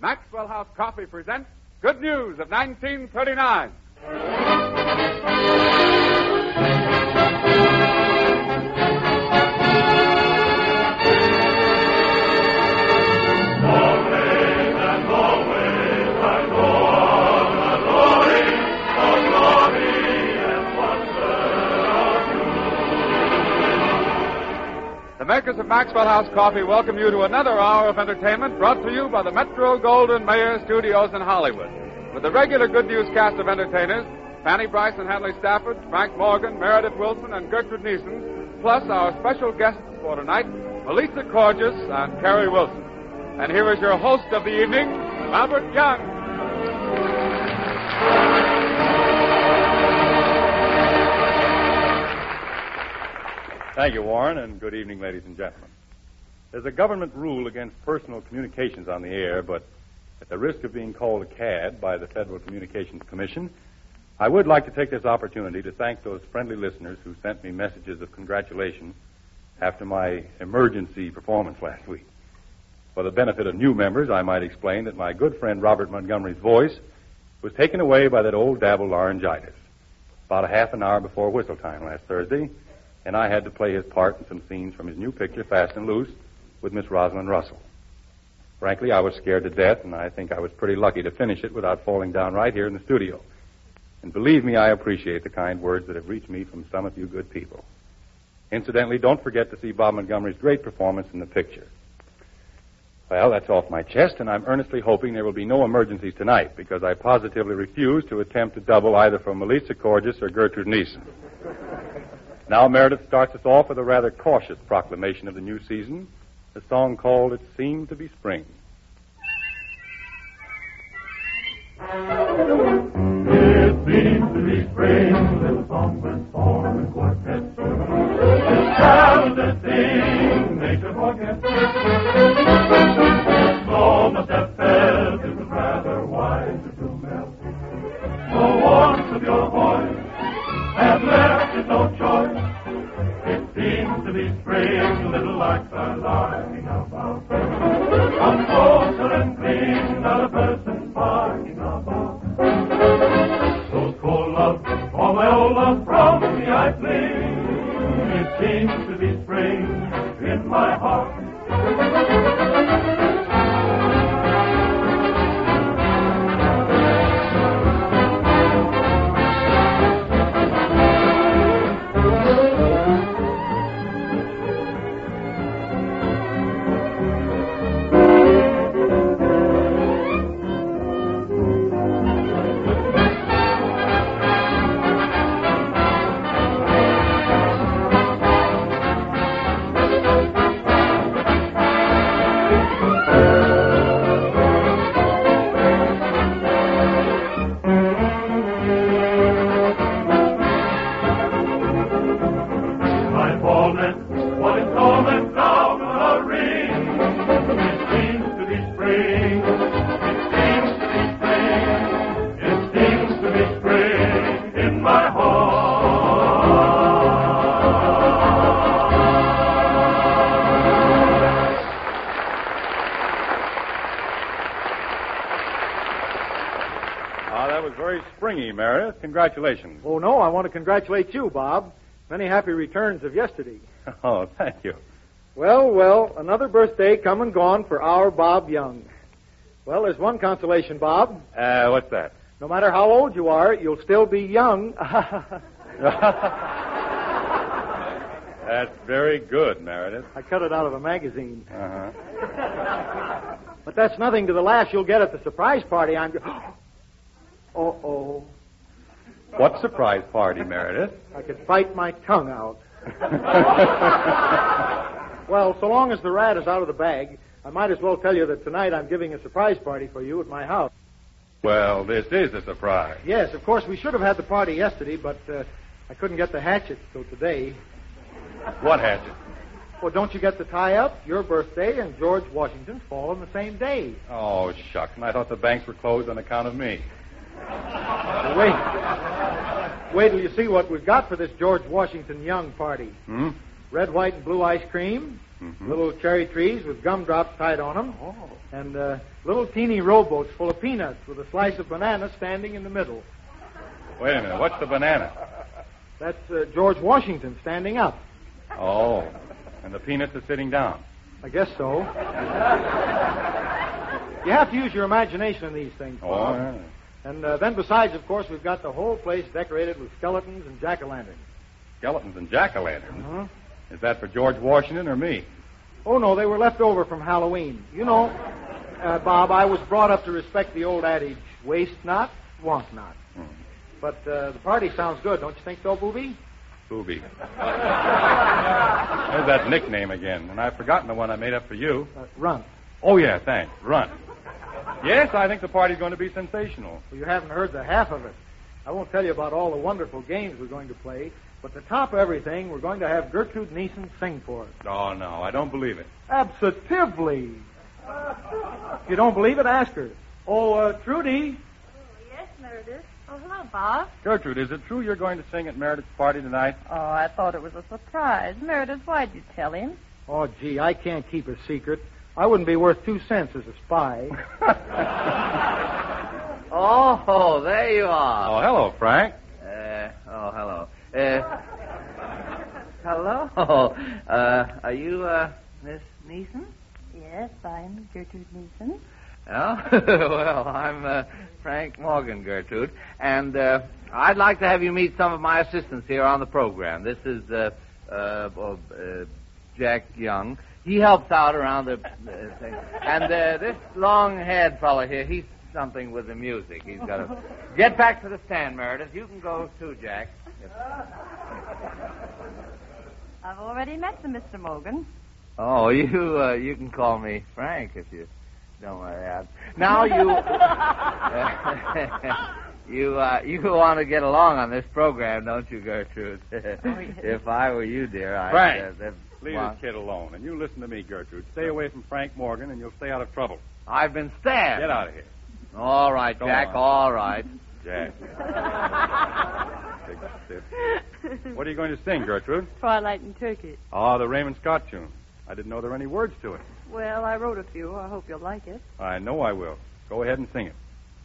Maxwell House Coffee presents Good News of 1939. The makers of Maxwell House Coffee welcome you to another hour of entertainment brought to you by the Metro-Goldwyn-Mayer Studios in Hollywood. With the regular Good News cast of entertainers, Fanny Bryce and Hadley Stafford, Frank Morgan, Meredith Wilson, and Gertrude Neeson, plus our special guests for tonight, Melissa Corgis and Carrie Wilson. And here is your host of the evening, Albert Young. Thank you, Warren, and good evening, ladies and gentlemen. There's a government rule against personal communications on the air, but at the risk of being called a cad by the Federal Communications Commission, I would like to take this opportunity to thank those friendly listeners who sent me messages of congratulations after my emergency performance last week. For the benefit of new members, I might explain that my good friend Robert Montgomery's voice was taken away by that old dabble laryngitis about a half an hour before whistle time last Thursday, and I had to play his part in some scenes from his new picture, Fast and Loose, with Miss Rosalind Russell. Frankly, I was scared to death, and I think I was pretty lucky to finish it without falling down right here in the studio. And believe me, I appreciate the kind words that have reached me from some of you good people. Incidentally, don't forget to see Bob Montgomery's great performance in the picture. Well, that's off my chest, and I'm earnestly hoping there will be no emergencies tonight, because I positively refuse to attempt to double either for Melissa Corgis or Gertrude Neeson. Now Meredith starts us off with a rather cautious proclamation of the new season, a song called It Seemed to Be Spring. It seems to be spring, little songbirds form in quartet. This talented thing nature forgets. So must have felt it was rather wiser to melt. The warmth of your voice has left it no choice. It seems to be spring, little larks are larking about. Come closer and cling, not a person barking about. Those cold loves, all my old love from me I fling. It seems to be spring in my heart. Meredith, congratulations. Oh, no, I want to congratulate you, Bob. Many happy returns of yesterday. Oh, thank you. Well, another birthday come and gone for our Bob Young. Well, there's one consolation, Bob. What's that? No matter how old you are, you'll still be young. That's very good, Meredith. I cut it out of a magazine. Uh-huh. But that's nothing to the laugh you'll get at the surprise party I'm... Uh-oh. What surprise party, Meredith? I could bite my tongue out. Well, so long as the rat is out of the bag, I might as well tell you that tonight I'm giving a surprise party for you at my house. Well, this is a surprise. Yes, of course, we should have had the party yesterday, but I couldn't get the hatchet till today. What hatchet? Well, don't you get the tie-up? Your birthday and George Washington's fall on the same day. Oh, shucks. And I thought the banks were closed on account of me. Wait till you see what we've got for this George Washington Young party. Hmm? Red, white, and blue ice cream, Mm-hmm. Little cherry trees with gumdrops tied on them. Oh. And little teeny rowboats full of peanuts with a slice of banana standing in the middle. Wait a minute. What's the banana? That's George Washington standing up. Oh. And the peanuts are sitting down. I guess so. You have to use your imagination in these things, Bob. Oh, yeah. And then besides, of course, we've got the whole place decorated with skeletons and jack-o'-lanterns. Skeletons and jack-o'-lanterns. Uh-huh. Is that for George Washington or me? Oh, no, they were left over from Halloween. You know, Bob, I was brought up to respect the old adage, waste not, want not. Hmm. But the party sounds good, don't you think so, Booby? Booby. There's that nickname again, and I've forgotten the one I made up for you. Runt. Oh, yeah, thanks. Runt. Yes, I think the party's going to be sensational. Well, you haven't heard the half of it. I won't tell you about all the wonderful games we're going to play, but the top of everything, we're going to have Gertrude Neeson sing for us. Oh, no, I don't believe it. Absolutely. If you don't believe it, ask her. Oh, Trudy. Yes, Meredith. Oh, hello, Bob. Gertrude, is it true you're going to sing at Meredith's party tonight? Oh, I thought it was a surprise. Meredith, why'd you tell him? Oh, gee, I can't keep a secret. I wouldn't be worth 2 cents as a spy. Oh, there you are. Oh, hello, Frank. Hello. Hello. Are you, Miss Neeson? Yes, I'm Gertrude Neeson. Oh, well, I'm Frank Morgan, Gertrude, and I'd like to have you meet some of my assistants here on the program. This is Jack Young. He helps out around the thing. And this long-haired fellow here, he's something with the music. He's got to get back to the stand, Meredith. You can go too, Jack. I've already met the Mr. Morgan. Oh, you can call me Frank if you don't worry. Now you want to get along on this program, don't you, Gertrude? If I were you, dear, Frank, leave this kid alone. And you listen to me, Gertrude. Stay away from Frank Morgan, and you'll stay out of trouble. I've been stabbed. Get out of here. All right, Jack, all right. Jack. Big stiff. What are you going to sing, Gertrude? Twilight and Turkey. Oh, the Raymond Scott tune. I didn't know there were any words to it. Well, I wrote a few. I hope you'll like it. I know I will. Go ahead and sing it.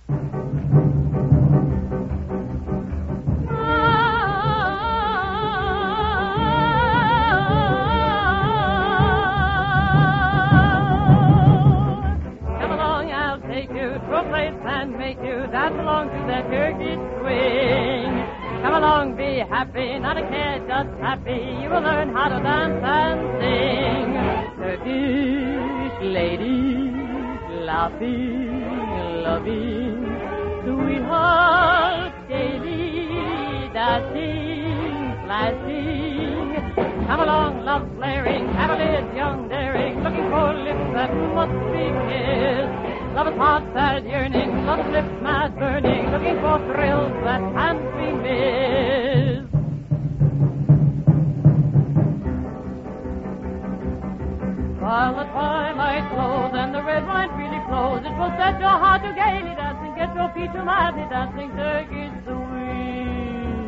Make you dance along to that turkey swing. Come along, be happy, not a care, just happy. You will learn how to dance and sing. Turkish ladies, laughing, loving, sweethearts gaily dancing, flashing. Come along, love flaring, cavaliers young daring, looking for lips that must be kissed. Love is hot, sad yearning, love's lips mad burning, looking for thrills that can't be missed. While the twilight flows and the red wine freely flows, it will set your heart to gaily dancing, get your feet to madly dancing, turkey sweet.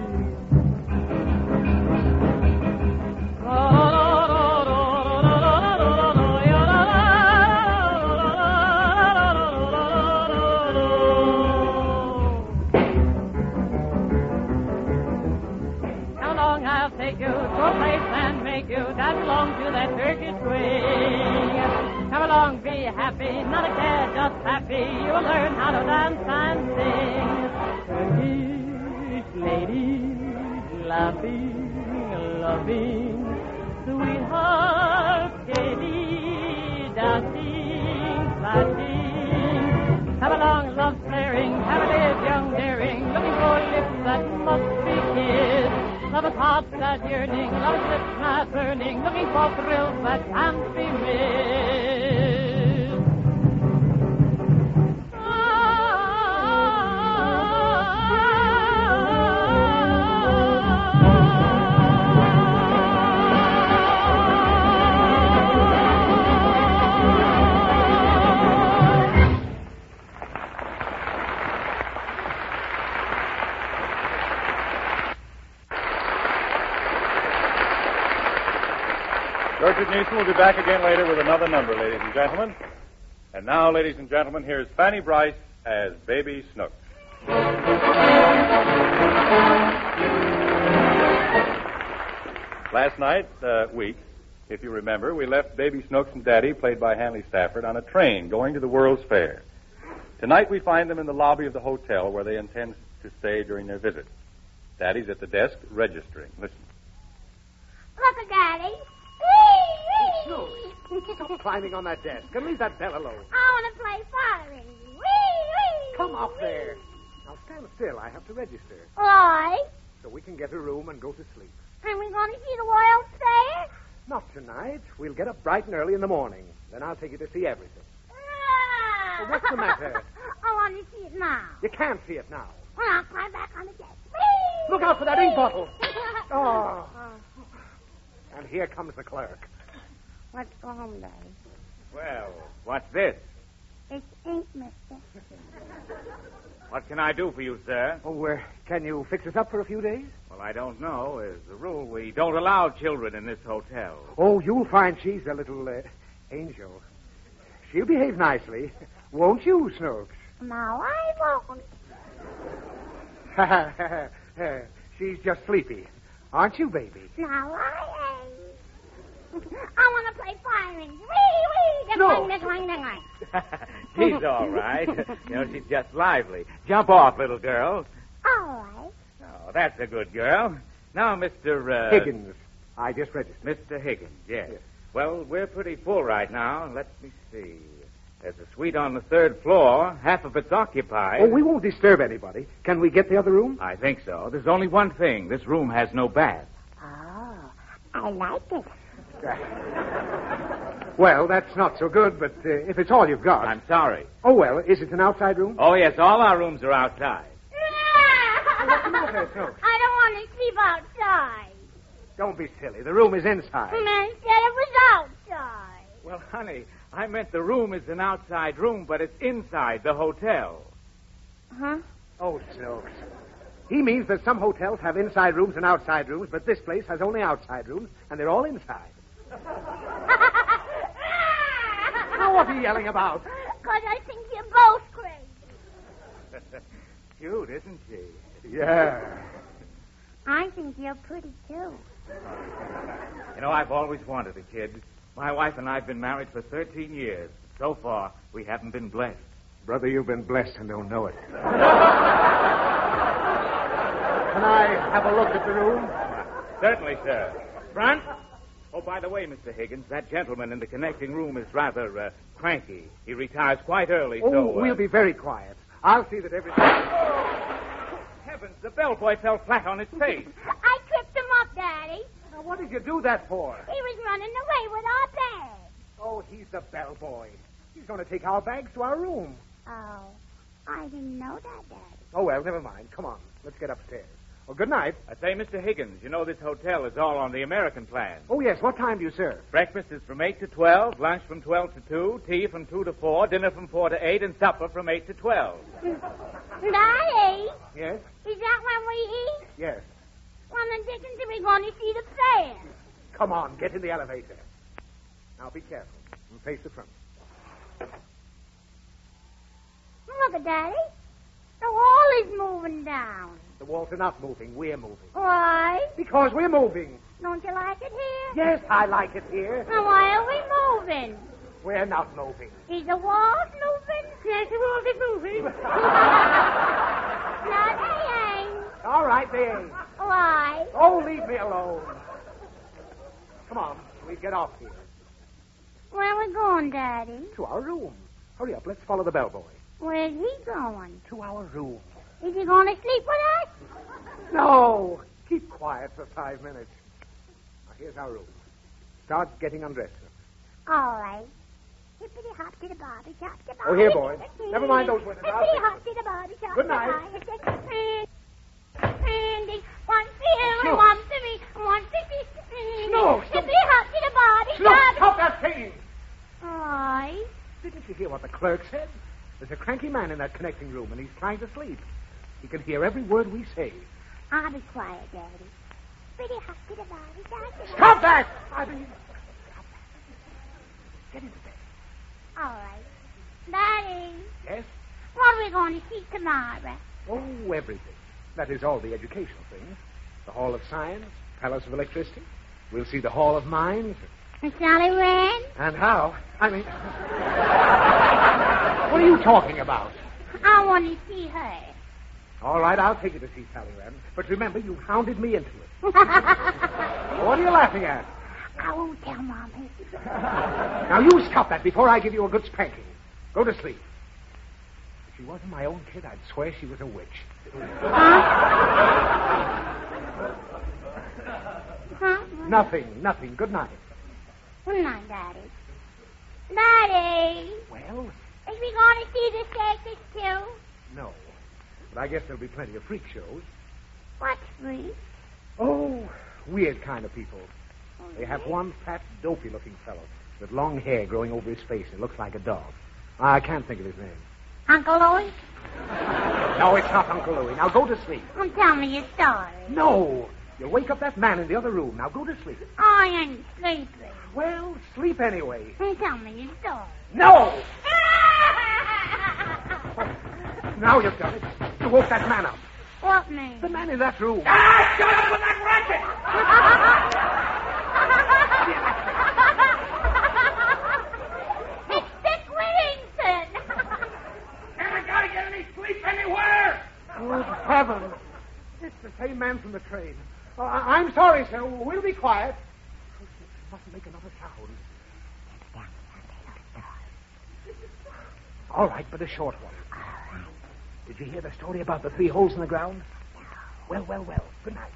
Take you to a place and make you dance along to that turkey swing. Come along, be happy, not a care, just happy. You'll learn how to dance and sing. Turkish ladies, laughing, loving, sweethearts gaily dancing, flashing. Come along, love flaring, cavaliers young daring, looking for lips that must be kissed. Love is hot, sad yearning, love is lips mad burning, looking for thrills that can't be missed. Gertrude Neeson will be back again later with another number, ladies and gentlemen. And now, ladies and gentlemen, here's Fanny Bryce as Baby Snooks. Last week, if you remember, we left Baby Snooks and Daddy, played by Hanley Stafford, on a train going to the World's Fair. Tonight we find them in the lobby of the hotel where they intend to stay during their visit. Daddy's at the desk registering. Listen. Look, Daddy. Stop climbing on that desk and leave that bell alone. I want to play fire engine. Whee! Come up there. Now stand still. I have to register. Why? So we can get a room and go to sleep. Are we going to see the World's Fair? Not tonight. We'll get up bright and early in the morning. Then I'll take you to see everything. What's the matter? I want to see it now. You can't see it now. Well, I'll climb back on the desk. Whee! Look out for that ink bottle. Oh. And here comes the clerk. Let's go home, Daddy. Well, what's this? It's ink, mister. What can I do for you, sir? Oh, can you fix us up for a few days? Well, I don't know. As a rule, we don't allow children in this hotel. Oh, you'll find she's a little angel. She'll behave nicely. Won't you, Snooks? No, I won't. She's just sleepy. Aren't you, baby? No, I ain't. I want to play fire engine. Wee, wee. No. She's all right. She's just lively. Jump off, little girl. All right. Oh, that's a good girl. Now, Mr. Higgins. I just registered. Mr. Higgins, yes. Well, we're pretty full right now. Let me see. There's a suite on the third floor. Half of it's occupied. Oh, we won't disturb anybody. Can we get the other room? I think so. There's only one thing. This room has no bath. Oh, I like it. Well, that's not so good, but if it's all you've got... I'm sorry. Oh, well, is it an outside room? Oh, yes, all our rooms are outside. What's the matter, Snooks? I don't want to sleep outside. Don't be silly. The room is inside. Man said it was outside. Well, honey, I meant the room is an outside room, but it's inside the hotel. Huh? Oh, Snooks. He means that some hotels have inside rooms and outside rooms, but this place has only outside rooms, and they're all inside. Now, what are you yelling about? Because I think you're both crazy. Cute, isn't she? Yeah. I think you're pretty, too. I've always wanted a kid. My wife and I have been married for 13 years. So far, we haven't been blessed. Brother, you've been blessed and don't know it. Can I have a look at the room? Certainly, sir. Front. Oh, by the way, Mr. Higgins, that gentleman in the connecting room is rather cranky. He retires quite early, Oh, so... we'll be very quiet. I'll see that everything... Heavens, the bellboy fell flat on his face. I tripped him up, Daddy. Now, what did you do that for? He was running away with our bags. Oh, he's the bellboy. He's going to take our bags to our room. Oh, I didn't know that, Daddy. Oh, well, never mind. Come on. Let's get upstairs. Well, good night. I say, Mr. Higgins, you know this hotel is all on the American plan. Oh, yes. What time do you serve? Breakfast is from 8 to 12, lunch from 12 to 2, tea from 2 to 4, dinner from 4 to 8, and supper from 8 to 12. Daddy, Yes? is that when we eat? Yes. When the dickens are we going to see the fair? Come on. Get in the elevator. Now, be careful. And face the front. Look at Daddy. The wall is moving down. The walls are not moving. We're moving. Why? Because we're moving. Don't you like it here? Yes, I like it here. Then why are we moving? We're not moving. Is the walls moving? Yes, the walls are moving. No, they ain't. All right, they ain't. Why? Oh, leave me alone. Come on. We get off here. Where are we going, Daddy? To our room. Hurry up. Let's follow the bellboy. Where's he going? To our room. Is he going to sleep with us? No. Keep quiet for 5 minutes. Now, here's our room. Start getting undressed. All right. Hippity hop to the bobby chop to Oh, here, boy. Never mind those windows. Hippity hop to the bobby chop. Good night. Andy, one for you, one for me, one for me. No, stop. Hippity hop to the bobby Look, chop. stop that singing. Aye. Didn't you hear what the clerk said? There's a cranky man in that connecting room, and he's trying to sleep. He can hear every word we say. I'll be quiet, Daddy. Hippity hop to the bobby chop. Stop that! I mean... get into bed. All right. Daddy, Yes? what are we going to see tomorrow? Oh, everything. That is, all the educational things. The Hall of Science, Palace of Electricity. We'll see the Hall of Mines. And Sally Wren? And how? I mean... What are you talking about? I want to see her. All right, I'll take you to see Sally Wren. But remember, you hounded me into it. What are you laughing at? I won't tell Mommy. Now, you stop that before I give you a good spanking. Go to sleep. If she wasn't my own kid, I'd swear she was a witch. Huh? Nothing. Good night. Good night, Daddy. Daddy, Well, is we going to see the circus, too? no. But I guess there'll be plenty of freak shows. What's free? Oh, weird kind of people. They have one fat, dopey-looking fellow with long hair growing over his face. It looks like a dog. I can't think of his name. Uncle Louis? No, it's not Uncle Louie. Now go to sleep. Well, tell me your story. No. You'll wake up that man in the other room. Now go to sleep. I ain't sleeping. Well, sleep anyway. Well, tell me your story. No! Now you've done it. You woke that man up. What man? The man in that room. Ah, shut up with that racket! It's Dick Whittington. And I gotta get any sleep anywhere! Good heavens. It's the same man from the train. I'm sorry, sir. We'll be quiet. Mustn't make another sound. All right, but a short one. Did you hear the story about the 3 holes in the ground? Well. Good night.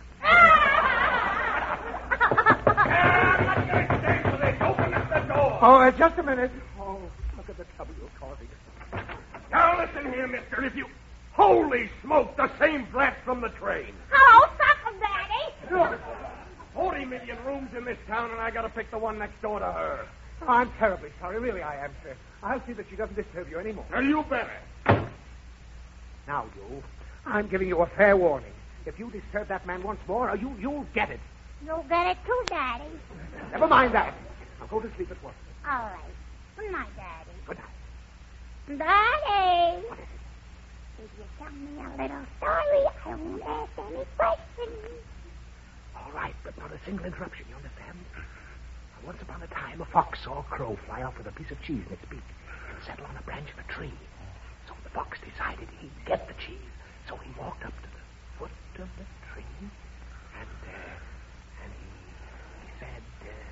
Open up the door! Oh, just a minute. Oh, look at the trouble you're causing. Now listen here, mister. If you... Holy smoke, the same brat from the train. Hello, sucker, Daddy. Look. 40 million rooms in this town, and I gotta pick the one next door to her. Oh, I'm terribly sorry. Really, I am, sir. I'll see that she doesn't disturb you anymore. Now, you better. Now, you, I'm giving you a fair warning. If you disturb that man once more, you'll get it. You'll get it too, Daddy. Never mind that. Now go to sleep at once. All right. Good night, Daddy. Good night. Daddy. What is it? If you tell me a little story, I won't ask any questions. All right, but not a single interruption, you understand? Now, once upon a time, a fox saw a crow fly off with a piece of cheese in its beak and settle on a branch of a tree. So the fox decided he'd get the cheese. So he walked up to the foot of the tree and he said,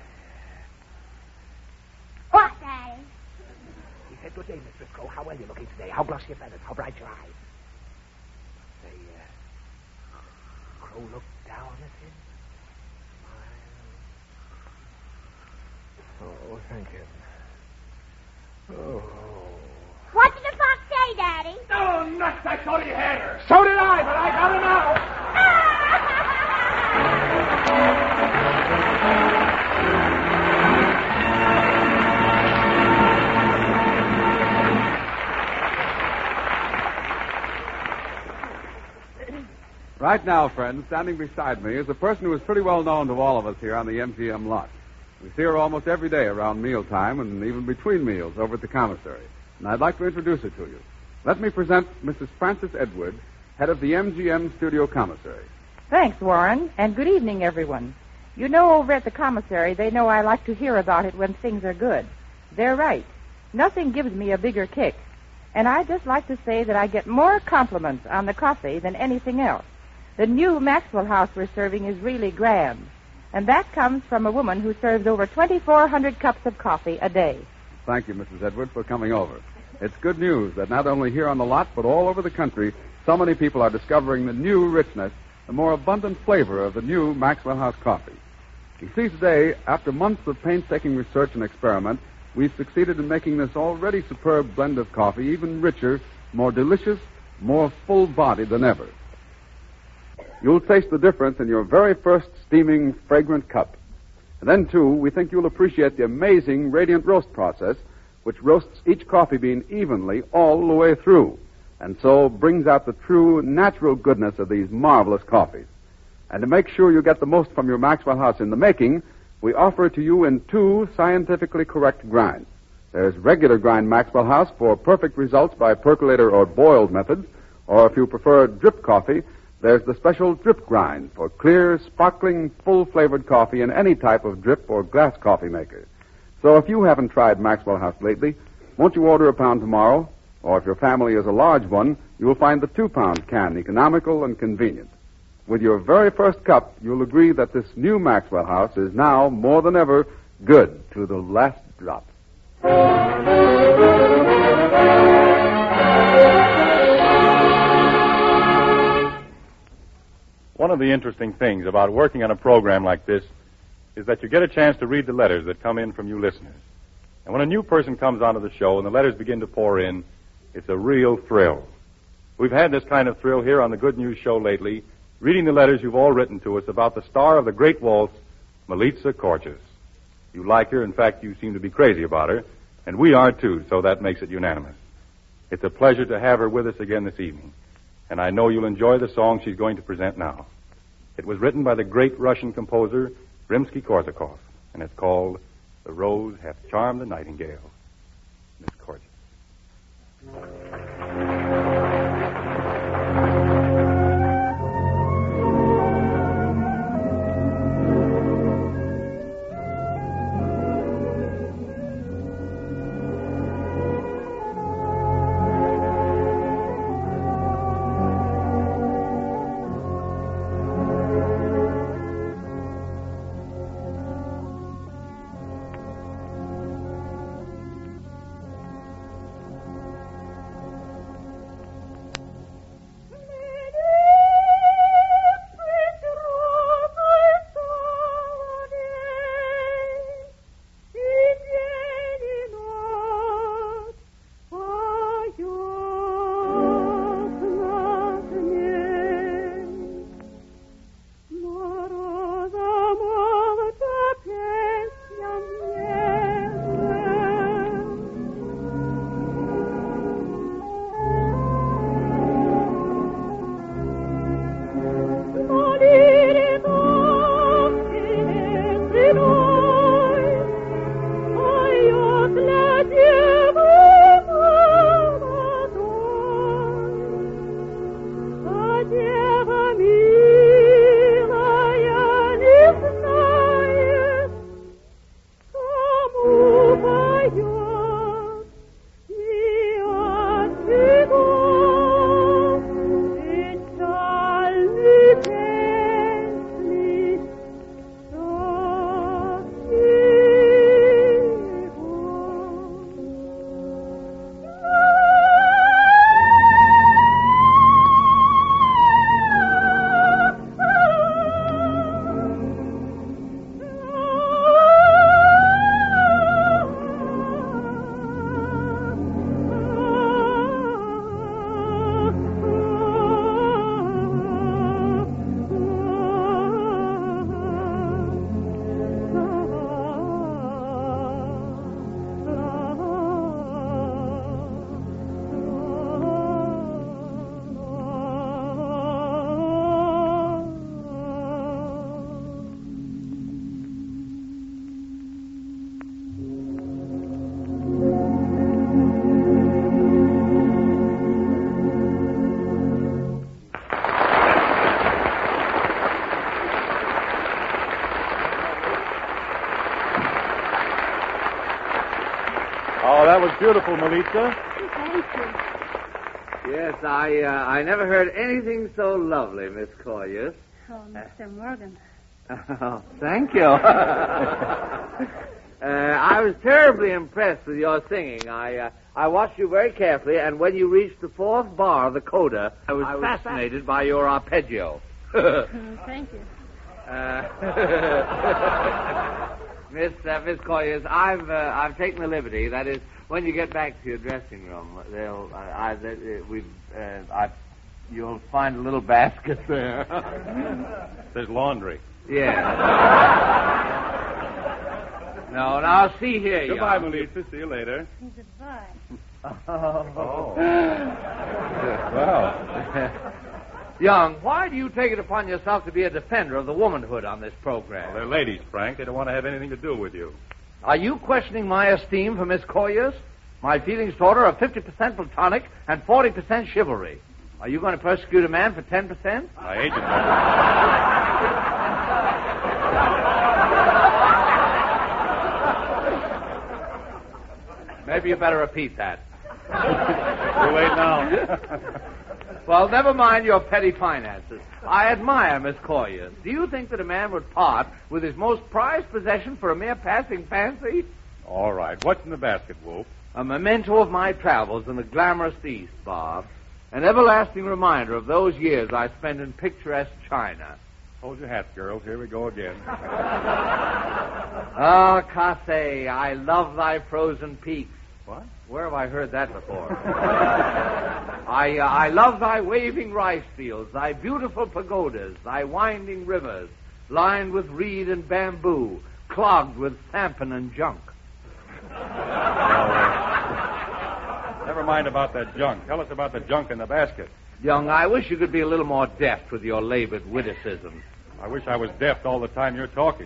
What, Daddy? He said, "Good day, Mr. Crow. How well you're looking today. How glossy your feathers. How bright your eyes." The crow looked down at him, smiled. Oh, thank him. Oh. What did the fox say, Daddy? Oh, nuts, I thought he had her. So did I, but I got her now. Right now, friends, standing beside me is a person who is pretty well known to all of us here on the MGM lot. We see her almost every day around mealtime and even between meals over at the commissary. And I'd like to introduce her to you. Let me present Mrs. Frances Edward, head of the MGM studio commissary. Thanks, Warren, and good evening, everyone. You know, over at the commissary, they know I like to hear about it when things are good. They're right. Nothing gives me a bigger kick. And I'd just like to say that I get more compliments on the coffee than anything else. The new Maxwell House we're serving is really grand. And that comes from a woman who serves over 2,400 cups of coffee a day. Thank you, Mrs. Edward, for coming over. It's good news that not only here on the lot, but all over the country, so many people are discovering the new richness, the more abundant flavor of the new Maxwell House coffee. You see, today, after months of painstaking research and experiment, we've succeeded in making this already superb blend of coffee even richer, more delicious, more full-bodied than ever. You'll taste the difference in your very first steaming, fragrant cup. And then, too, we think you'll appreciate the amazing radiant roast process, which roasts each coffee bean evenly all the way through, and so brings out the true, natural goodness of these marvelous coffees. And to make sure you get the most from your Maxwell House in the making, we offer it to you in 2 scientifically correct grinds. There's regular grind Maxwell House for perfect results by percolator or boiled methods, or if you prefer drip coffee, there's the special drip grind for clear, sparkling, full-flavored coffee in any type of drip or glass coffee maker. So if you haven't tried Maxwell House lately, won't you order a pound tomorrow? Or if your family is a large one, you'll find the 2-pound can economical and convenient. With your very first cup, you'll agree that this new Maxwell House is now, more than ever, good to the last drop. One of the interesting things about working on a program like this is that you get a chance to read the letters that come in from you listeners. And when a new person comes onto the show and the letters begin to pour in, it's a real thrill. We've had this kind of thrill here on the Good News Show lately, reading the letters you've all written to us about the star of the great waltz, Milica Korchis. You like her. In fact, you seem to be crazy about her. And we are, too, so that makes it unanimous. It's a pleasure to have her with us again this evening. And I know you'll enjoy the song she's going to present now. It was written by the great Russian composer, Rimsky-Korsakov, and it's called The Rose Hath Charmed the Nightingale. Miss Korchis. That was beautiful, Milica. Thank you. Yes, I never heard anything so lovely, Miss Korchis. Oh, Mr. Morgan. Oh, thank you. I was terribly impressed with your singing. I watched you very carefully, and when you reached the fourth bar of the coda, I was fascinated by your arpeggio. Thank you. Miss Korchis, I've taken the liberty. That is, when you get back to your dressing room, you'll find a little basket there. There's laundry. Yeah. No, now see here, Goodbye, Milica. See you later. Goodbye. Oh. Well. Young, why do you take it upon yourself to be a defender of the womanhood on this program? Well, they're ladies, Frank. They don't want to have anything to do with you. Are you questioning my esteem for Miss Coyers? My feelings toward her are 50% platonic and 40% chivalry. Are you going to persecute a man for 10%? I hate you, Maybe you better repeat that. Too late now. Well, never mind your petty finances. I admire Miss Coyers. Do you think that a man would part with his most prized possession for a mere passing fancy? All right. What's in the basket, Wolf? A memento of my travels in the glamorous East, Bob. An everlasting reminder of those years I spent in picturesque China. Hold your hats, girls. Here we go again. Ah, Cathay, I love thy frozen peaks. What? Where have I heard that before? I love thy waving rice fields, thy beautiful pagodas, thy winding rivers, lined with reed and bamboo, clogged with sampan and junk. Never mind about that junk. Tell us about the junk in the basket. Young, I wish you could be a little more deft with your labored witticisms. I wish I was deft all the time you're talking.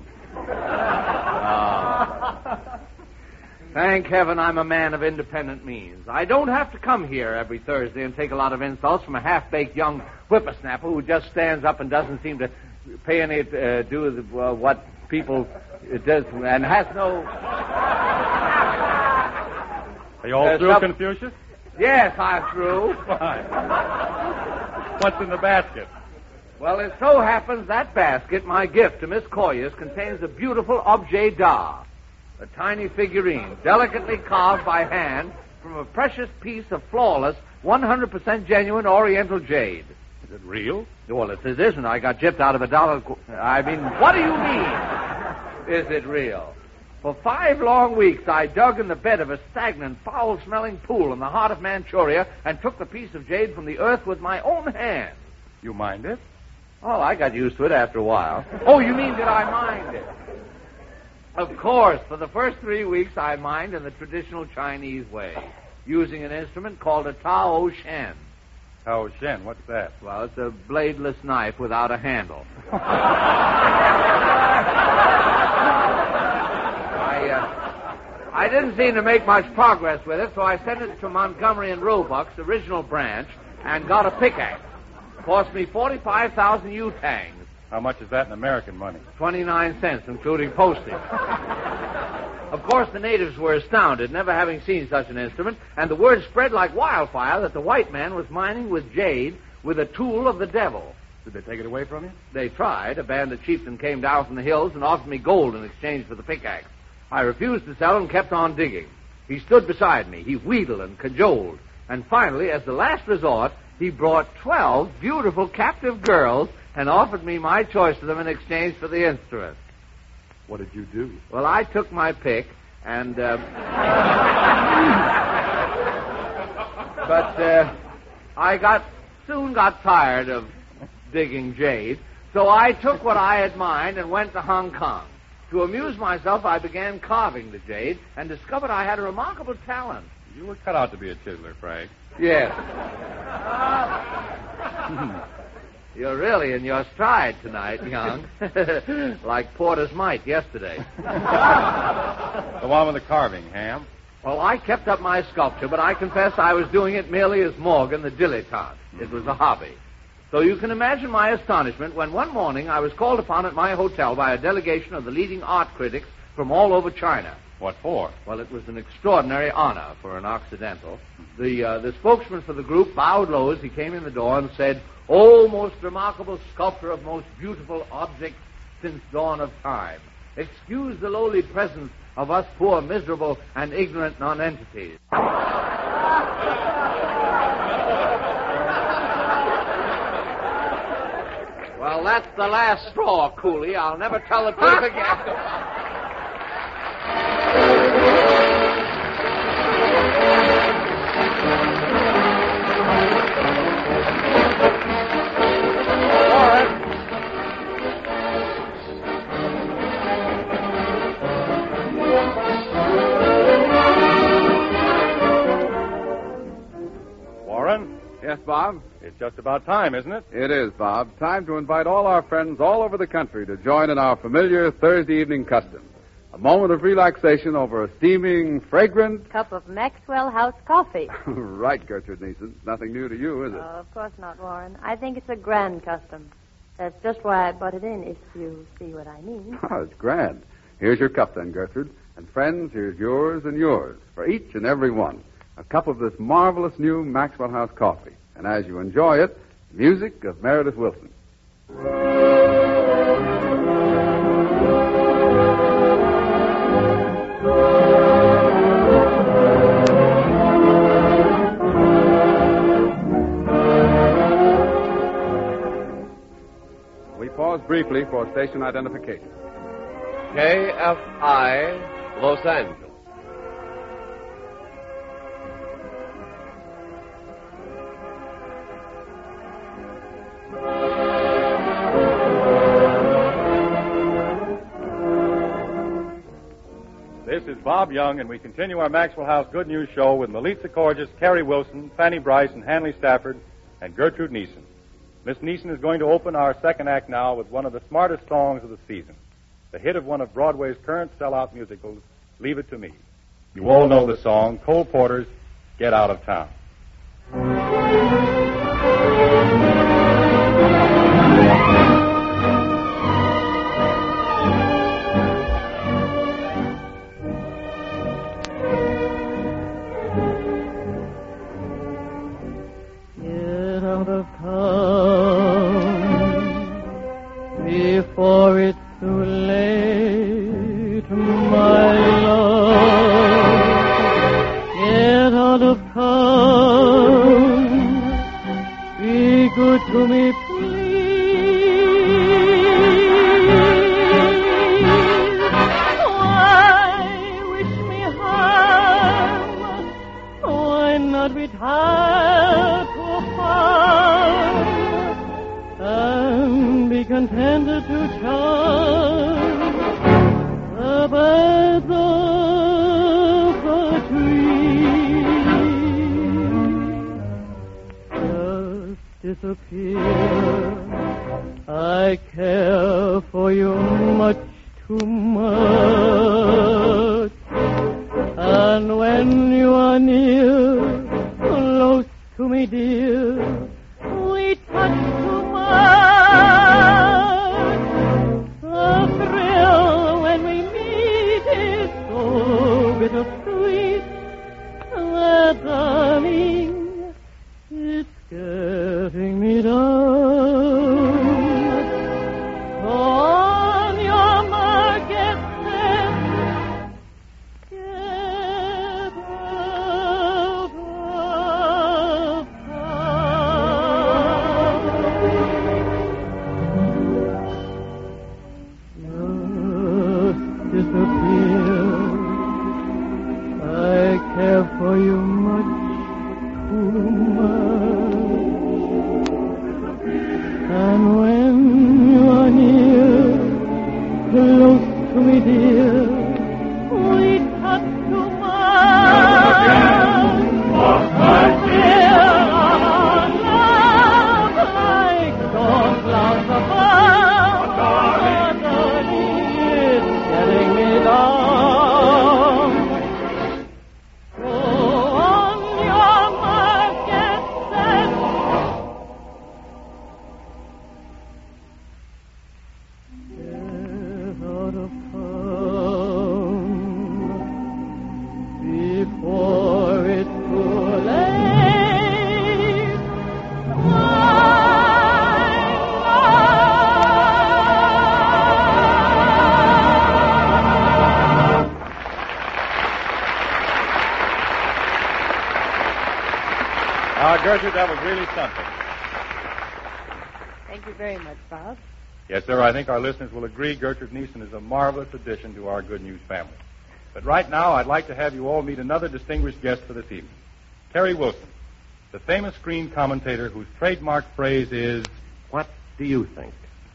Thank heaven I'm a man of independent means. I don't have to come here every Thursday and take a lot of insults from a half-baked young whippersnapper who just stands up and doesn't seem to pay any do with what people does and has no... Are you all through, Confucius? Yes, I'm through. Fine. What's in the basket? Well, it so happens that basket, my gift to Miss Coyers, contains a beautiful objet d'art. A tiny figurine, delicately carved by hand from a precious piece of flawless, 100% genuine Oriental jade. Is it real? Well, it isn't. I got gypped out of $1. I mean, what do you mean? Is it real? For 5 long weeks, I dug in the bed of a stagnant, foul-smelling pool in the heart of Manchuria and took the piece of jade from the earth with my own hands. You mind it? Oh, I got used to it after a while. Oh, you mean did I mind it? Of course. For the first 3 weeks, I mined in the traditional Chinese way, using an instrument called a Tao Shen. Tao Shen, what's that? Well, it's a bladeless knife without a handle. I didn't seem to make much progress with it, so I sent it to Montgomery and Roebuck's original branch and got a pickaxe. Cost me 45,000 yutangs. How much is that in American money? 29 cents, including postage. Of course, the natives were astounded, never having seen such an instrument, and the word spread like wildfire that the white man was mining with jade with a tool of the devil. Did they take it away from you? They tried. A bandit chieftain came down from the hills and offered me gold in exchange for the pickaxe. I refused to sell and kept on digging. He stood beside me. He wheedled and cajoled. And finally, as the last resort, he brought 12 beautiful captive girls and offered me my choice of them in exchange for the instrument. What did you do? Well, I took my pick and... but I soon got tired of digging jade, so I took what I had mined and went to Hong Kong. To amuse myself, I began carving the jade and discovered I had a remarkable talent. You were cut out to be a chiseler, Frank. Yes. You're really in your stride tonight, young. Like Porter's Mite yesterday. Go on with the carving, Ham. Well, I kept up my sculpture, but I confess I was doing it merely as Morgan the dilettante. It was a hobby. So you can imagine my astonishment when one morning I was called upon at my hotel by a delegation of the leading art critics from all over China. What for? Well, it was an extraordinary honor for an Occidental. The spokesman for the group bowed low as he came in the door and said, "O most remarkable sculptor of most beautiful objects since dawn of time, excuse the lowly presence of us poor, miserable, and ignorant nonentities." Well, that's the last straw, Cooley. I'll never tell the truth again. Warren? Yes, Bob? It's just about time, isn't it? It is, Bob. Time to invite all our friends all over the country to join in our familiar Thursday evening custom. A moment of relaxation over a steaming, fragrant... cup of Maxwell House coffee. Right, Gertrude Neeson. Nothing new to you, is it? Oh, of course not, Warren. I think it's a grand custom. That's just why I butted in, if you see what I mean. Oh, it's grand. Here's your cup, then, Gertrude. And friends, here's yours and yours, for each and every one. A cup of this marvelous new Maxwell House coffee. And as you enjoy it, music of Meredith Wilson. We pause briefly for station identification. KFI, Los Angeles. This is Bob Young, and we continue our Maxwell House Good News Show with Melissa Corgis, Carrie Wilson, Fanny Bryce, and Hanley Stafford, and Gertrude Neeson. Miss Neeson is going to open our second act now with one of the smartest songs of the season, the hit of one of Broadway's current sellout musicals, Leave It to Me. You all know the song, Cole Porter's Get Out of Town. Get out of town before it's too late, my love. Get out of town. Be good to me, please. Why wish me harm? Why not be tired to harm and be contented to charm the birds of the tree? Just disappear. I care for you much too much. And when you are near, close to me, dear, we touch too much. The thrill when we meet is so bittersweet that, darling, it's getting me down. On your mark, get set. Get out of town. Just disappear. I care for you much too much. And when you are near, close to me, dear, we touch too much. Dear, our love, like those clouds above, darling, it's getting me down. So on your mark, get set. Get out of town before it's too late, my love. Gertrude, that was really something. Thank you very much, Bob. Yes, sir, I think our listeners will agree Gertrude Neeson is a marvelous addition to our Good News family. But right now, I'd like to have you all meet another distinguished guest for this evening, Carrie Wilson, the famous screen commentator whose trademark phrase is, "What do you think?"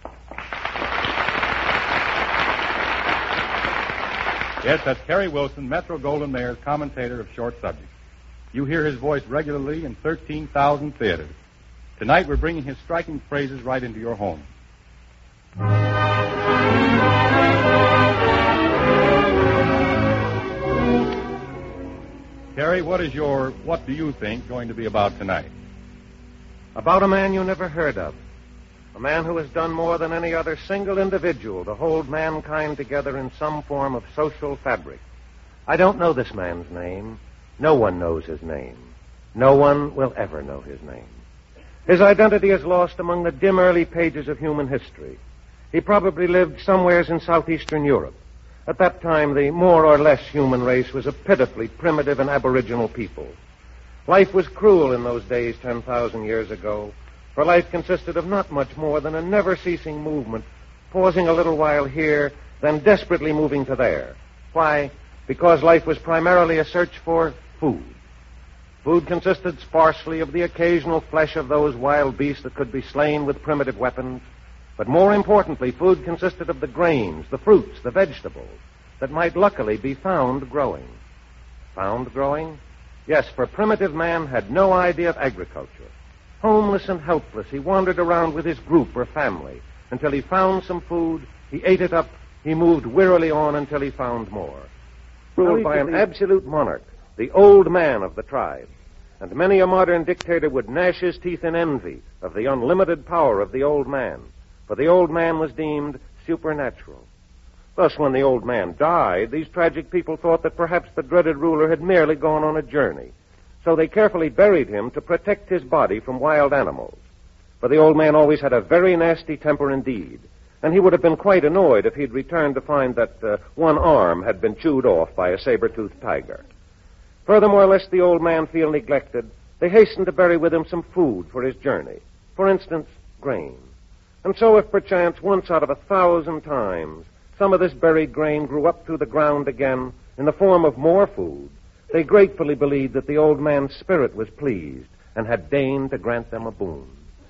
Yes, that's Carrie Wilson, Metro-Goldwyn-Mayer's commentator of short subjects. You hear his voice regularly in 13,000 theaters. Tonight, we're bringing his striking phrases right into your home. Carrie, what do you think going to be about tonight? About a man you never heard of. A man who has done more than any other single individual to hold mankind together in some form of social fabric. I don't know this man's name. No one knows his name. No one will ever know his name. His identity is lost among the dim early pages of human history. He probably lived somewheres in southeastern Europe. At that time, the more or less human race was a pitifully primitive and aboriginal people. Life was cruel in those days 10,000 years ago, for life consisted of not much more than a never-ceasing movement, pausing a little while here, then desperately moving to there. Why? Because life was primarily a search for food. Food consisted sparsely of the occasional flesh of those wild beasts that could be slain with primitive weapons. But more importantly, food consisted of the grains, the fruits, the vegetables that might luckily be found growing. Found growing? Yes, for primitive man had no idea of agriculture. Homeless and helpless, he wandered around with his group or family until he found some food, he ate it up, he moved wearily on until he found more. Ruled by an absolute monarch, the old man of the tribe, and many a modern dictator would gnash his teeth in envy of the unlimited power of the old man, for the old man was deemed supernatural. Thus, when the old man died, these tragic people thought that perhaps the dreaded ruler had merely gone on a journey. So they carefully buried him to protect his body from wild animals. For the old man always had a very nasty temper indeed, and he would have been quite annoyed if he'd returned to find that one arm had been chewed off by a saber-toothed tiger. Furthermore, lest the old man feel neglected, they hastened to bury with him some food for his journey. For instance, grain. And so if perchance once out of 1,000 times some of this buried grain grew up through the ground again in the form of more food, they gratefully believed that the old man's spirit was pleased and had deigned to grant them a boon.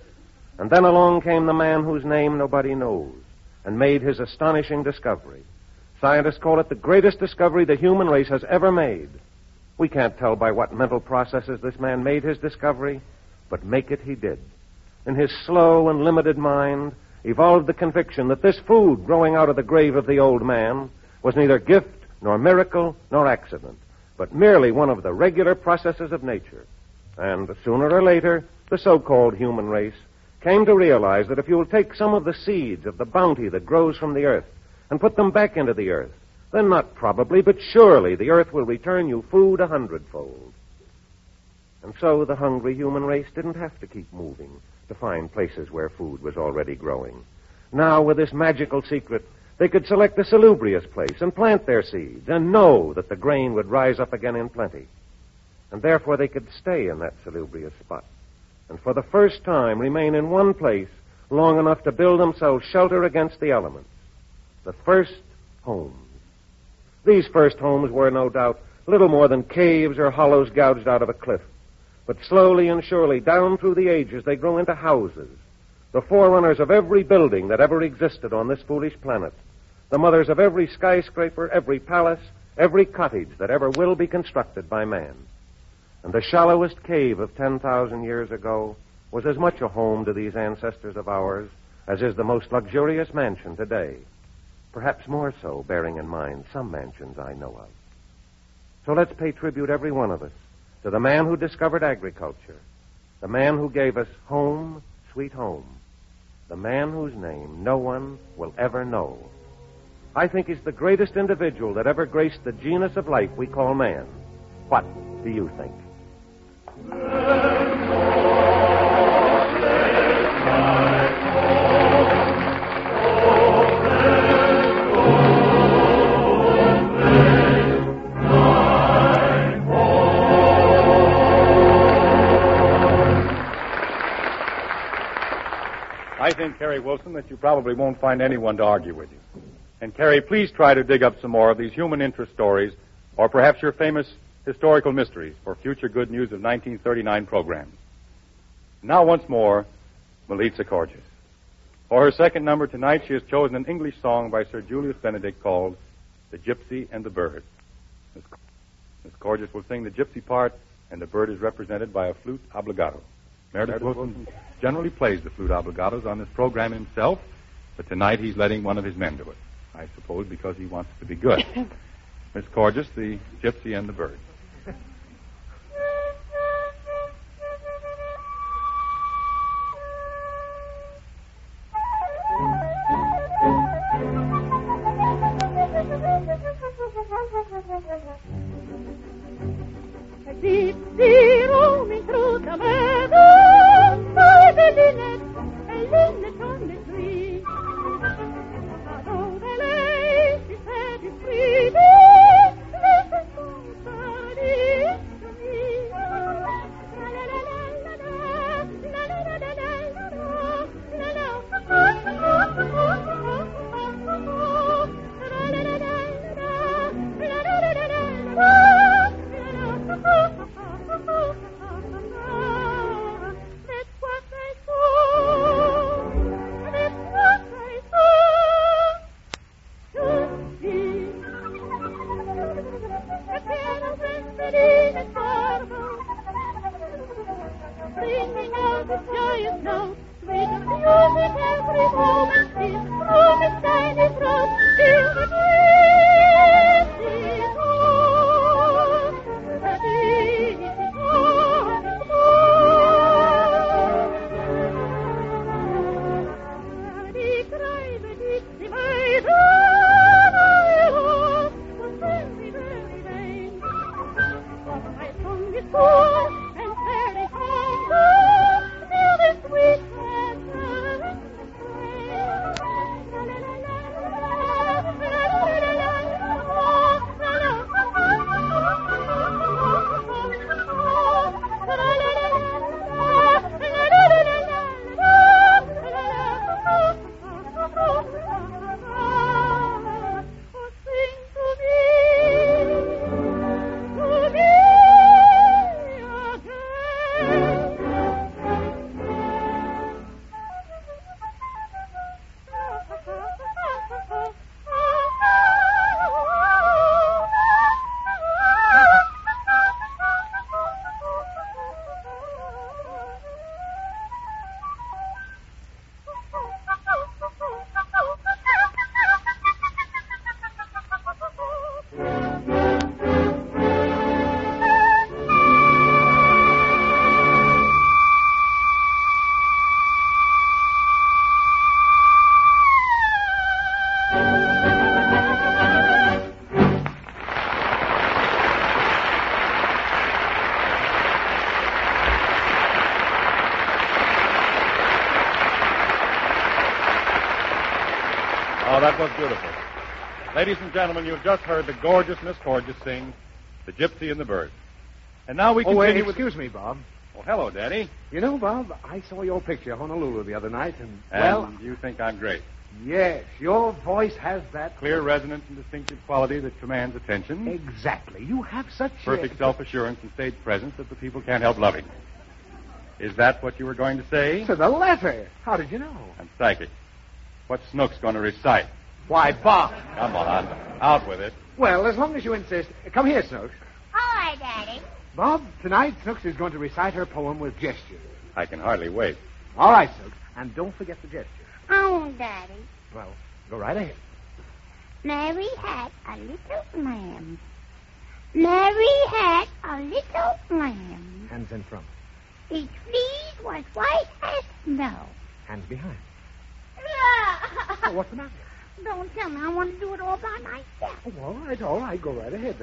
And then along came the man whose name nobody knows and made his astonishing discovery. Scientists call it the greatest discovery the human race has ever made. We can't tell by what mental processes this man made his discovery, but make it he did. In his slow and limited mind evolved the conviction that this food growing out of the grave of the old man was neither gift nor miracle nor accident, but merely one of the regular processes of nature. And sooner or later, the so-called human race came to realize that if you will take some of the seeds of the bounty that grows from the earth and put them back into the earth, then not probably, but surely the earth will return you food 100-fold. And so the hungry human race didn't have to keep moving to find places where food was already growing. Now, with this magical secret, they could select a salubrious place and plant their seeds and know that the grain would rise up again in plenty. And therefore they could stay in that salubrious spot and for the first time remain in one place long enough to build themselves shelter against the elements. The first homes. These first homes were, no doubt, little more than caves or hollows gouged out of a cliff. But slowly and surely, down through the ages, they grew into houses, the forerunners of every building that ever existed on this foolish planet, the mothers of every skyscraper, every palace, every cottage that ever will be constructed by man. And the shallowest cave of 10,000 years ago was as much a home to these ancestors of ours as is the most luxurious mansion today. Perhaps more so, bearing in mind some mansions I know of. So let's pay tribute, every one of us, to the man who discovered agriculture, the man who gave us home, sweet home, the man whose name no one will ever know. I think he's the greatest individual that ever graced the genus of life we call man. What do you think? I think, Carrie Wilson, that you probably won't find anyone to argue with you. And, Carrie, please try to dig up some more of these human interest stories, or perhaps your famous historical mysteries for future Good News of 1939 programs. Now, once more, Milica Corgis. For her second number tonight, she has chosen an English song by Sir Julius Benedict called The Gypsy and the Bird. Miss Corgis will sing the gypsy part, and the bird is represented by a flute obligato. Meredith Wilson generally plays the flute obligatos on this program himself, but tonight he's letting one of his men do it. I suppose because he wants to be good. Miss Corgis, the Gypsy and the Bird. the joyous note. Sweet music every moment, still through the shiny throat, till the breeze is on, the breeze is on its way. Die Treibe, die Weise, was very, very vain. But my tongue is full and fairly humble, till the sweet That was beautiful. Ladies and gentlemen, you've just heard the gorgeous Miss Porges sing The Gypsy and the Bird. And now we continue with... Excuse me, Bob. Oh, hello, Daddy. You know, Bob, I saw your picture, Honolulu, the other night, And well... you think I'm great. Yes, your voice has that... Clear resonance and distinctive quality that commands attention. Exactly. You have such... Perfect self-assurance and stage presence that the people can't help loving. Is that what you were going to say? To the letter. How did you know? I'm psychic. What's Snooks going to recite? Why, Bob. Come on, out with it. Well, as long as you insist. Come here, Snooks. All right, Daddy. Bob, tonight Snooks is going to recite her poem with gestures. I can hardly wait. All right, Snooks. And don't forget the gestures. Oh, Daddy. Well, go right ahead. Mary had a little lamb. Mary had a little lamb. Hands in front. Its fleece was white as snow. Hands behind. Oh, what's the matter? Don't tell me. I want to do it all by myself. Oh, all right. Go right ahead, then.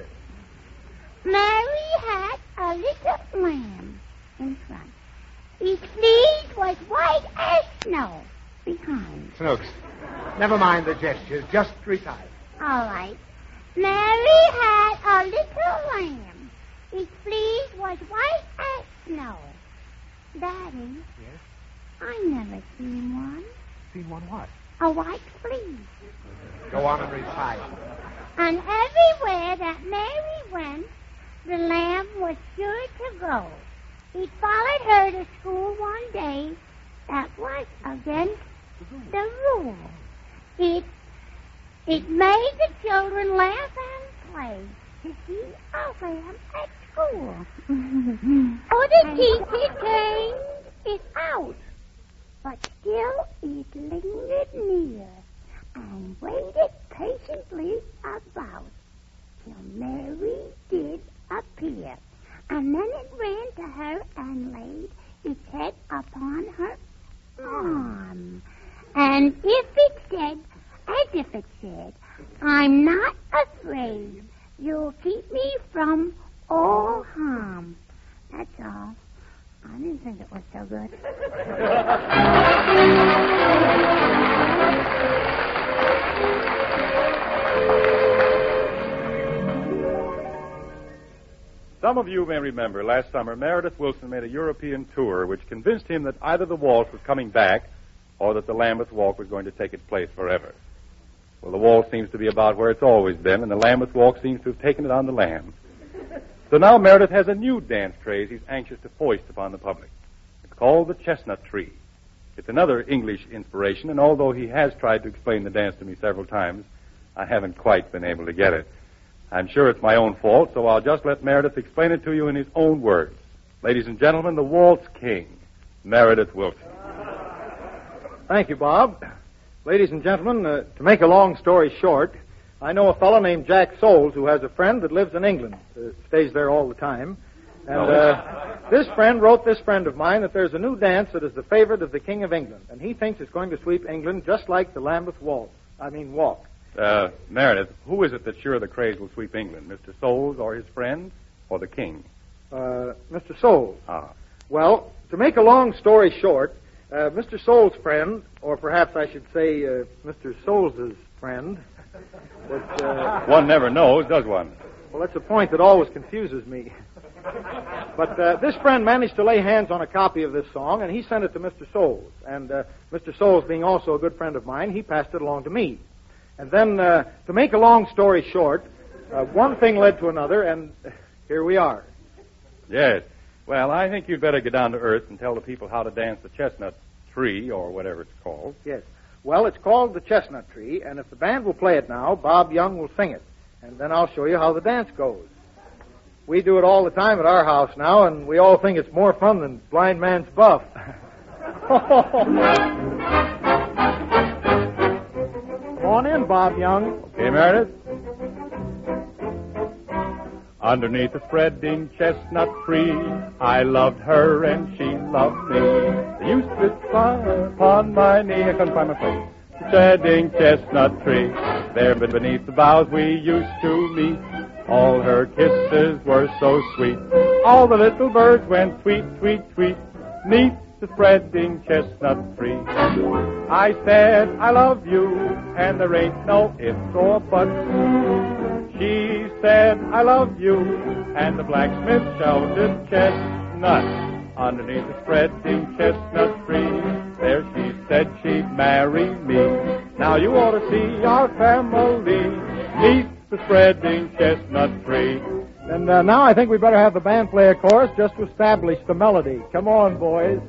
Mary had a little lamb in front. Its fleece was white as snow behind. Snooks, never mind the gestures. Just recite. All right. Mary had a little lamb. Its fleece was white as snow. Daddy. Yes? I never seen one. Seen one what? A white fleece. Go on and recite. And everywhere that Mary went, the lamb was sure to go. It followed her to school one day. That was against the rule. It made the children laugh and play to see a lamb at school. Oh, the teacher turned it out. But still it lingered near and waited patiently about till Mary did appear. And then it ran to her and laid its head upon her arm. And if it said, I'm not afraid, you'll keep me from all harm. That's all. I didn't think it was so good. Some of you may remember last summer Meredith Wilson made a European tour which convinced him that either the waltz was coming back or that the Lambeth Walk was going to take its place forever. Well, the waltz seems to be about where it's always been, and the Lambeth Walk seems to have taken it on the lam. So now Meredith has a new dance craze he's anxious to foist upon the public. It's called the Chestnut Tree. It's another English inspiration, and although he has tried to explain the dance to me several times, I haven't quite been able to get it. I'm sure it's my own fault, so I'll just let Meredith explain it to you in his own words. Ladies and gentlemen, the Waltz King, Meredith Wilson. Thank you, Bob. Ladies and gentlemen, to make a long story short, I know a fellow named Jack Souls who has a friend that lives in England, stays there all the time. And this friend wrote this friend of mine that there's a new dance that is the favorite of the King of England, and he thinks it's going to sweep England just like the Lambeth walk. Meredith, who is it that's sure the craze will sweep England? Mr. Souls or his friend or the King? Mr. Souls. Ah. Well, to make a long story short, Mr. Souls' friend, or perhaps I should say Mr. Souls' friend. But, one never knows, does one? Well, that's a point that always confuses me. But this friend managed to lay hands on a copy of this song, and he sent it to Mr. Souls. And Mr. Souls, being also a good friend of mine, he passed it along to me. And then, to make a long story short, one thing led to another, and here we are. Yes. Well, I think you'd better get down to earth and tell the people how to dance the chestnut tree, or whatever it's called. Yes. Well, it's called the Chestnut Tree, and if the band will play it now, Bob Young will sing it. And then I'll show you how the dance goes. We do it all the time at our house now, and we all think it's more fun than blind man's buff. Come on in, Bob Young. Okay, Meredith. Underneath the spreading chestnut tree, I loved her and she loved me. They used to climb upon my knee. I couldn't find my place. The spreading chestnut tree. There beneath the boughs we used to meet. All her kisses were so sweet. All the little birds went tweet, tweet, tweet. Neath the spreading chestnut tree. I said, I love you, and there ain't no ifs or buts. She said, I love you, and the blacksmith shouted chestnut. Underneath the spreading chestnut tree, there she said she'd marry me. Now you ought to see our family neath the spreading chestnut tree. And now I think we better have the band play a chorus just to establish the melody. Come on, boys.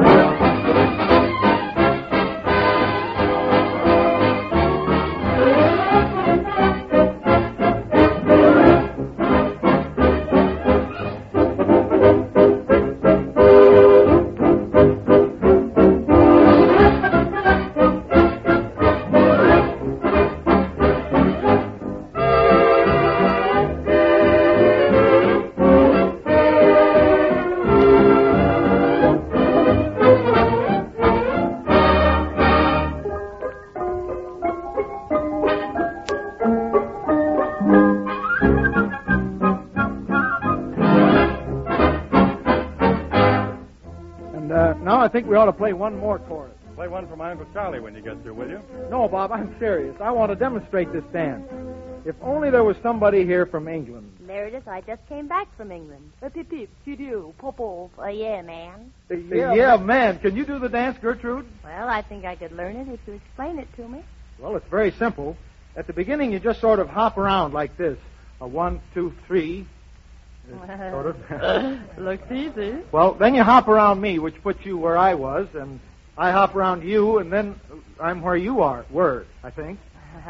Now I think we ought to play one more chorus. Play one for my Uncle Charlie when you get through, will you? No, Bob, I'm serious. I want to demonstrate this dance. If only there was somebody here from England. Meredith, I just came back from England. Pip, pip, to-do, popo, yeah, man. Yeah, man. Can you do the dance, Gertrude? Well, I think I could learn it if you explain it to me. Well, it's very simple. At the beginning, you just sort of hop around like this. A 1, 2, 3. Sort of. Looks easy. Well, then you hop around me, which puts you where I was, and I hop around you, and then I'm where you were, I think.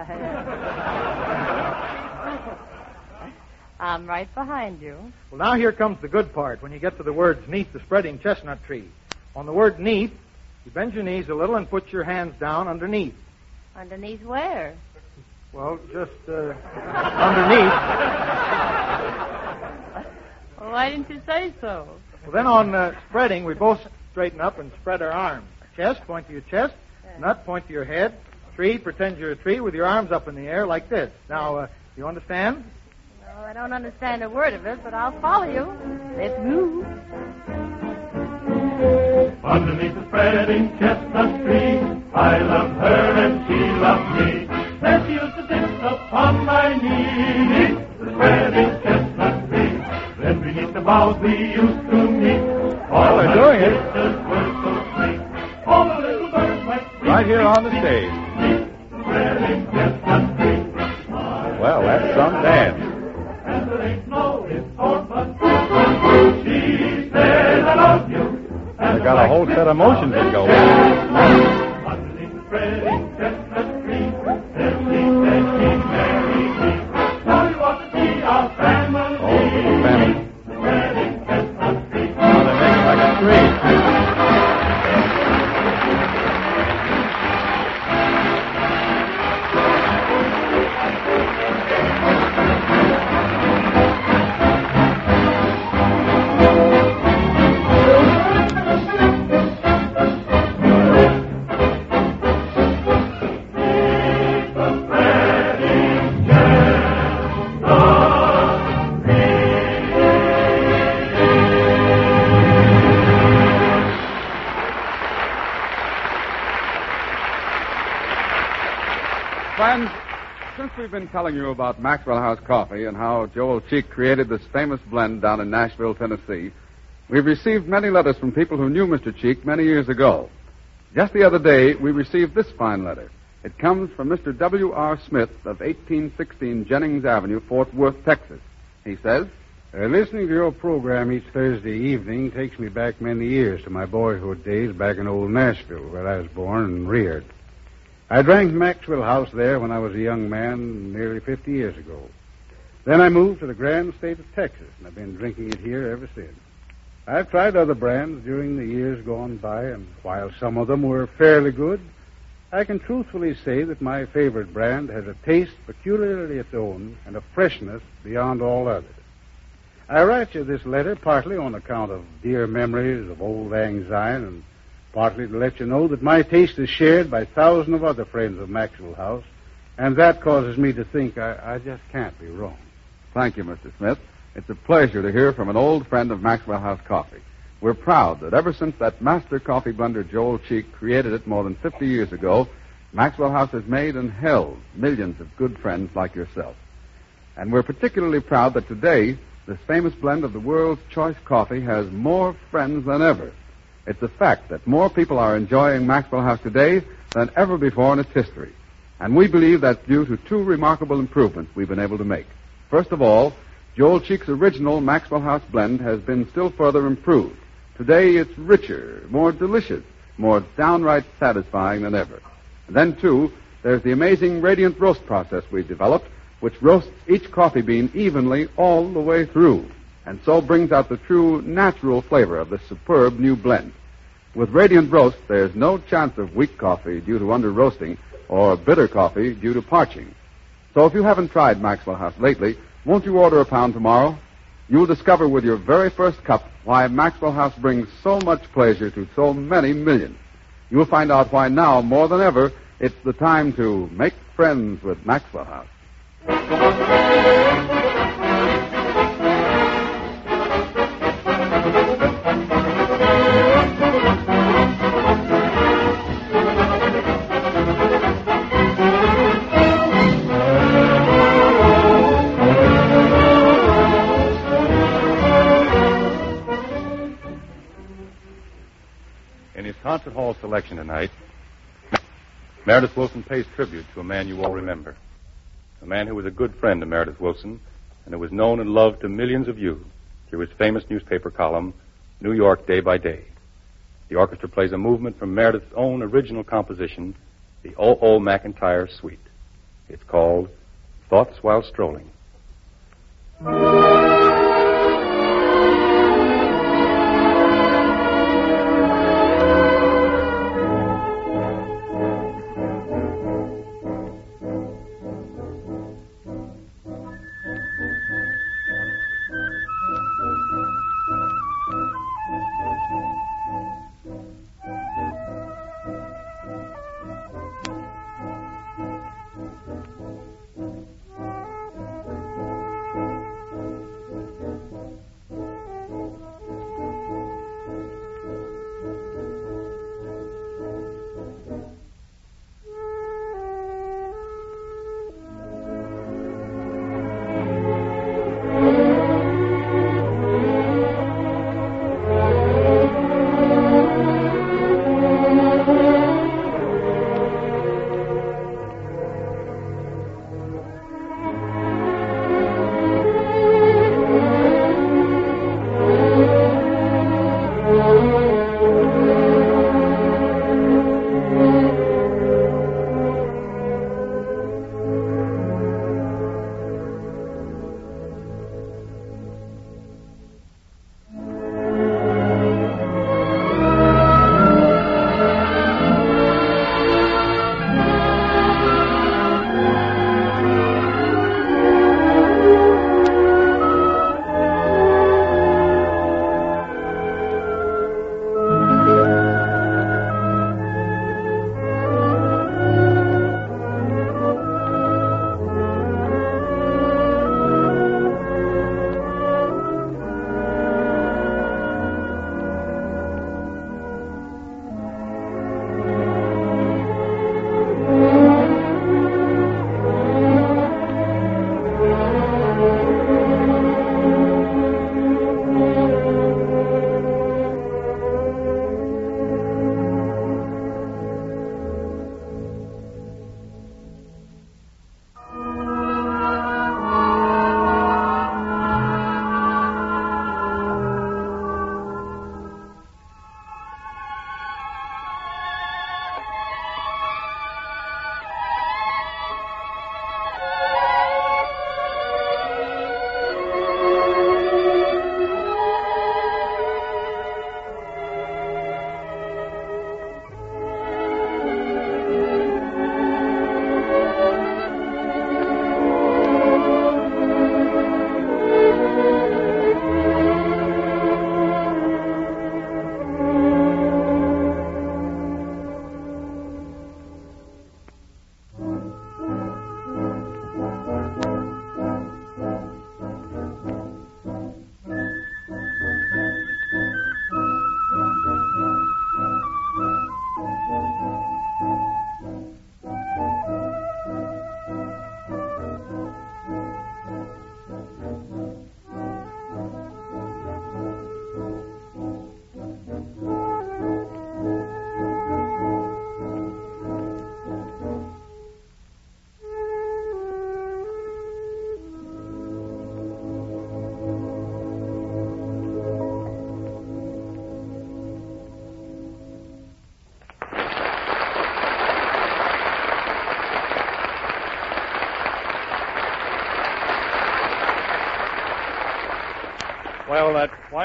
I'm right behind you. Well, now here comes the good part, when you get to the words neath the spreading chestnut tree. On the word neath, you bend your knees a little and put your hands down underneath. Underneath where? Well, just underneath. Well, why didn't you say so? Well, then on spreading, we both straighten up and spread our arms. Chest, point to your chest. Nut, point to your head. Tree, pretend you're a tree with your arms up in the air like this. Now, you understand? No, I don't understand a word of it, but I'll follow you. Let's move. Underneath the spreading chestnut tree, I love her and she loved me. There she used to sit upon my knee, the spreading chestnut tree. Then beneath the boughs we used to meet. All they're doing it. Were so sweet. All the little birds went right here on the stage. The spreading chestnut tree. Well, that's some dance. And there ain't no ifs or buts. She said I love you. They got a whole set of motions that go. Underneath the spreading chestnut tree, there she said she'd marry me. Now you ought to see our family. Oh, the family. The spreading chestnut tree. Now they make it like a tree. Friends, since we've been telling you about Maxwell House Coffee and how Joel Cheek created this famous blend down in Nashville, Tennessee, we've received many letters from people who knew Mr. Cheek many years ago. Just the other day, we received this fine letter. It comes from Mr. W.R. Smith of 1816 Jennings Avenue, Fort Worth, Texas. He says, listening to your program each Thursday evening takes me back many years to my boyhood days back in old Nashville, where I was born and reared. I drank Maxwell House there when I was a young man nearly 50 years ago. Then I moved to the grand state of Texas, and I've been drinking it here ever since. I've tried other brands during the years gone by, and while some of them were fairly good, I can truthfully say that my favorite brand has a taste peculiarly its own and a freshness beyond all others. I write you this letter partly on account of dear memories of old Lang Syne and partly to let you know that my taste is shared by thousands of other friends of Maxwell House, and that causes me to think I just can't be wrong. Thank you, Mr. Smith. It's a pleasure to hear from an old friend of Maxwell House Coffee. We're proud that ever since that master coffee blender Joel Cheek created it more than 50 years ago, Maxwell House has made and held millions of good friends like yourself. And we're particularly proud that today, this famous blend of the world's choice coffee has more friends than ever. It's a fact that more people are enjoying Maxwell House today than ever before in its history. And we believe that's due to two remarkable improvements we've been able to make. First of all, Joel Cheek's original Maxwell House blend has been still further improved. Today it's richer, more delicious, more downright satisfying than ever. And then, too, there's the amazing radiant roast process we've developed, which roasts each coffee bean evenly all the way through, and so brings out the true natural flavor of this superb new blend. With radiant roast, there's no chance of weak coffee due to under-roasting or bitter coffee due to parching. So if you haven't tried Maxwell House lately, won't you order a pound tomorrow? You'll discover with your very first cup why Maxwell House brings so much pleasure to so many millions. You'll find out why now, more than ever, it's the time to make friends with Maxwell House. In his concert hall selection tonight, Meredith Willson pays tribute to a man you all remember. A man who was a good friend to Meredith Willson and who was known and loved to millions of you through his famous newspaper column, New York Day by Day. The orchestra plays a movement from Meredith's own original composition, the O.O. McIntyre Suite. It's called Thoughts While Strolling.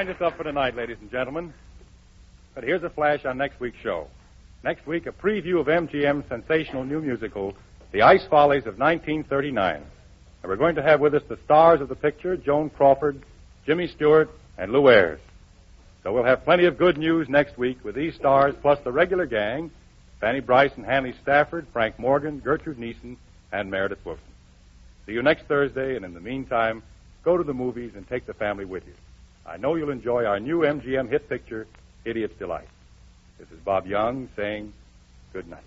wind us up for tonight, ladies and gentlemen. But here's a flash on next week's show. Next week, a preview of MGM's sensational new musical, The Ice Follies of 1939. And we're going to have with us the stars of the picture, Joan Crawford, Jimmy Stewart, and Lou Ayres. So we'll have plenty of good news next week with these stars plus the regular gang, Fanny Bryce and Hanley Stafford, Frank Morgan, Gertrude Neeson, and Meredith Wilson. See you next Thursday, and in the meantime, go to the movies and take the family with you. I know you'll enjoy our new MGM hit picture, Idiot's Delight. This is Bob Young saying good night.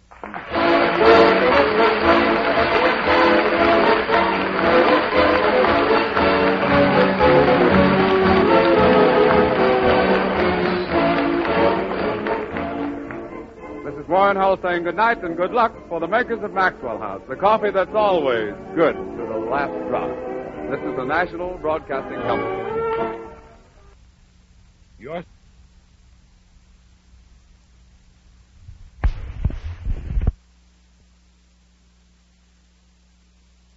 This is Warren Hull saying good night and good luck for the makers of Maxwell House, the coffee that's always good to the last drop. This is the National Broadcasting Company. Yours.